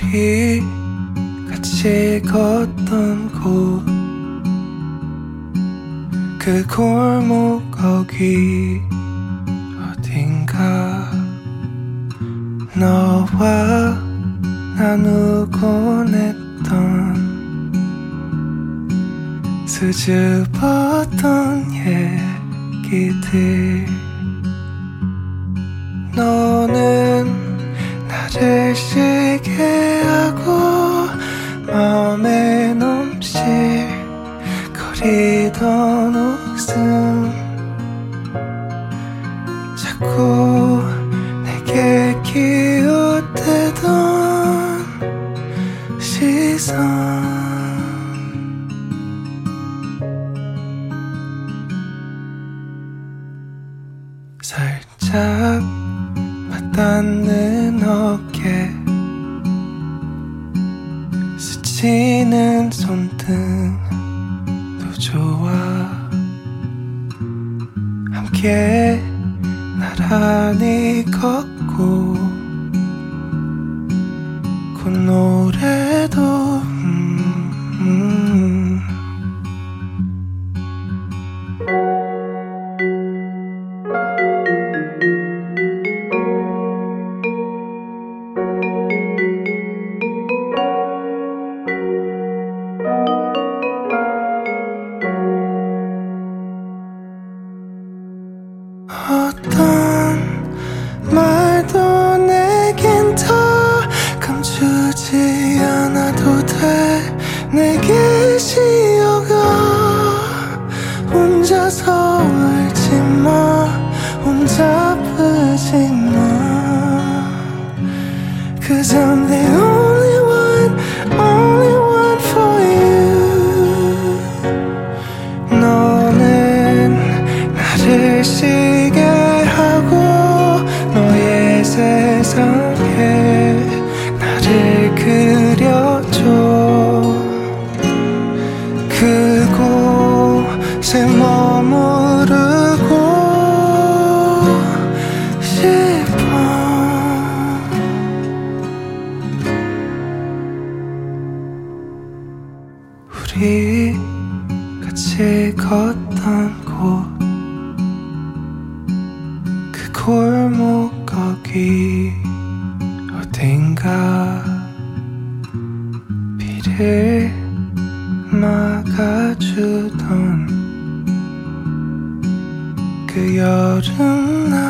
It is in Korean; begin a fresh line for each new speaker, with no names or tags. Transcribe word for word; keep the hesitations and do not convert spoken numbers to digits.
우리 같이 걷던 곳, 그 골목 거기 어딘가 너와 나누곤 했던 수줍었던 얘기들. 너는 나를 쉬게 하고 마음에 넘실거리던 웃음, 자꾸 내게 기웃대던 시선. 살짝 맞닿는 어깨, 스치는 손등도 좋아. 함께 나란히 걷고 그 노래도 음, 음. 어떤 말도 내겐 더 감추지 않아도 돼. 내게 쉬어가. 혼자서 울지마, 혼자 아프지마. Cause I'm the only one, only one for you. 너는 나를 쉬게 하고 너의 세상에 나를 그려줘. 그곳에 머무르고 싶어. 우리 같이 걷던 곳, 그 골목 거기 어딘가 비를 막아주던 그 여름 날